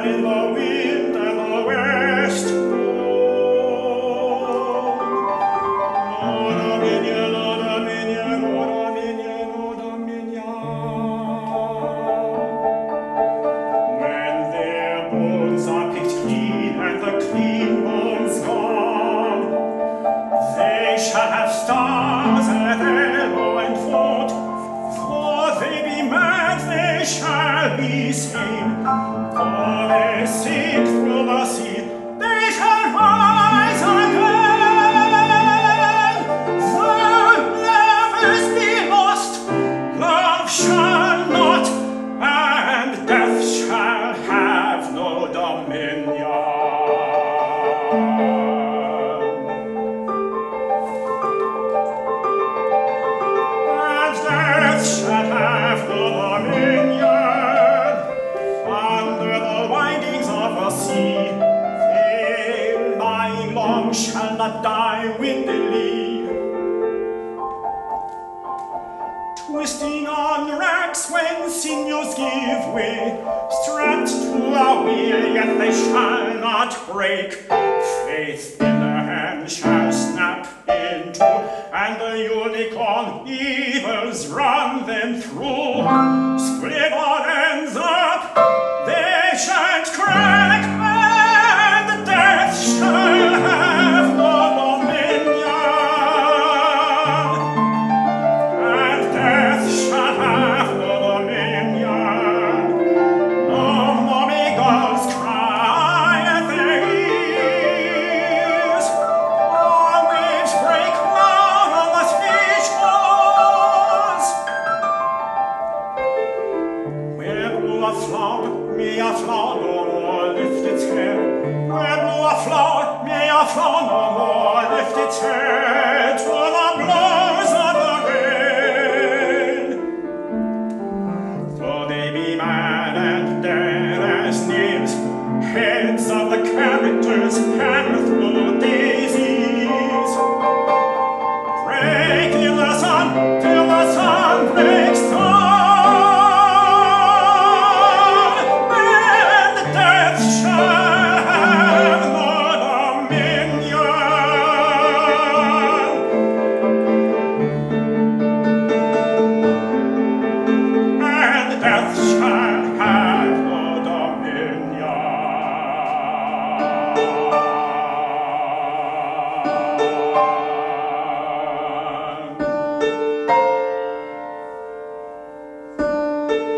in the wind and the west blow. Lord Dominion, Lord Dominion, Lord Dominion, Lord Dominion. When their bones are picked clean and the clean bones gone, they shall have stars at elbow and foot. For they be mad, they shall be seen. For they sink through the sea, they shall rise again. Though lovers be lost, love shall not, and death shall have no dominion. Shall have no dominion under the windings of the sea. They lying long shall not die windily, twisting on racks when sinews give way, strapped to a wheel, yet they shall not break. Faith in their hand shall snap in two, and the unicorn evils run them through. Split on ends up, they shan't crack, and death shall have no dominion. And death shall have no dominion. No mommy girls cry at their ears. All waves break loud on the sea shores. Where blew a flower, may a flower no more lift its head. Where blew a flower, may a flower no more lift its head to the blows of the rain. Though they be mad and dead as names, heads of the characters hammer through daisies. Break till the sun breaks dawn, and death shall have no dominion. And death shall have no dominion.